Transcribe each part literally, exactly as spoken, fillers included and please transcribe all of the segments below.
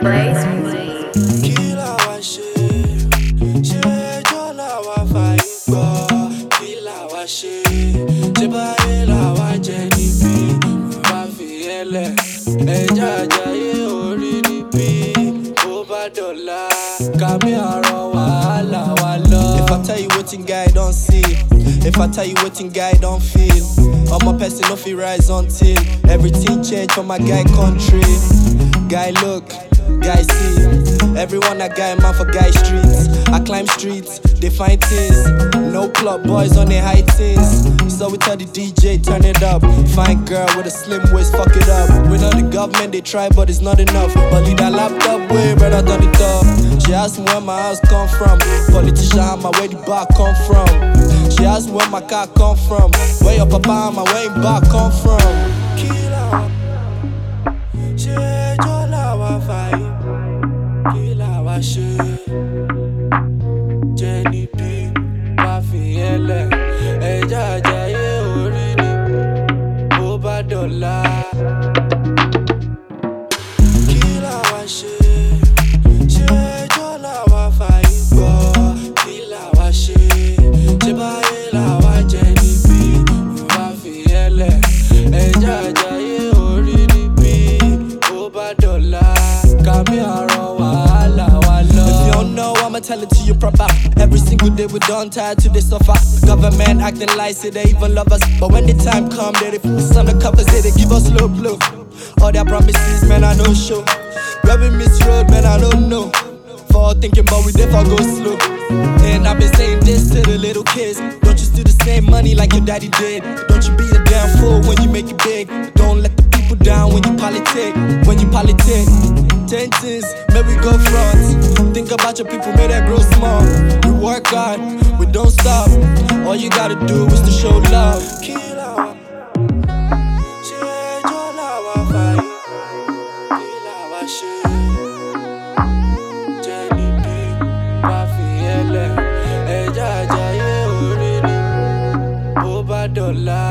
Blaze. Kí la wá ṣe? Ṣé ẹjọ́ làwa fàyè gbọ́? Kí la wá ṣe? Ṣé báyé làwa jẹ níbí? Bá fi ẹlẹ̀ ẹja àjàyè orí níbí. Bó bá dọ̀la, kàmí àrọ̀ wàhálà wa lọ. If I tell you wetin guy don see, if I tell you wetin guy don feel, omo person no fit rise until everything change for my guy country. Guy look, guy see, everyone a guy man for guy streets. I climb streets, they find things. No club boys on their high things. So we tell the D J turn it up. Fine girl with a slim waist, fuck it up. We know the government they try but it's not enough. But leave that laptop way better than it up. She asked me where my house come from. Politician, how my where the bar come from. She asked me where my car come from. Where your papa and my where him back come from. Killer. She fàyè kí la wá ṣe? Jenny B wá fi ẹlẹ̀ ẹja àjàyè orí ni bó bá dọ̀la. Kí la wá ṣe? Ṣé ẹjọ́ làwa fàyè gbọ́? Kí la wá ṣe? Ṣé báyé làwa jẹ níbí? Wá fi ẹlẹ̀ ẹja àjàyè orí níbí bó bá dọ̀la. If you don't know, I'ma tell it to you proper. Every single day we done tired to the suffer. Government acting like say they even love us, but when the time come, they put us on the covers, they, they give us low blow. All their promises, man, I no show. Where we miss road, man, I don't know. For thinking, but we never go slow. And I've been saying this to the little kids: don't you steal the same money like your daddy did? Don't you be a damn fool when you make it big? Don't let the people down when you politic. When you politic. Ten things, may we go front. Think about your people, may they grow small. We work hard, we don't stop. All you gotta do is to show love. Killer. Ṣé ẹjọ́ làwa fàyè? Kí la wá ṣe? Jenny B wá fi ẹlẹ̀ ẹja àjàyè orí ni bó bá dọ̀la.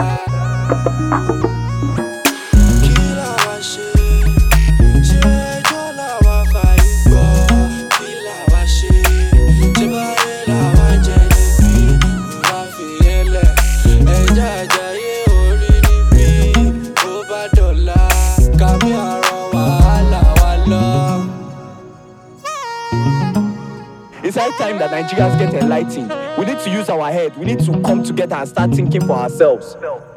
It's high time that Nigerians get enlightened. We need to use our head. We need to come together and start thinking for ourselves.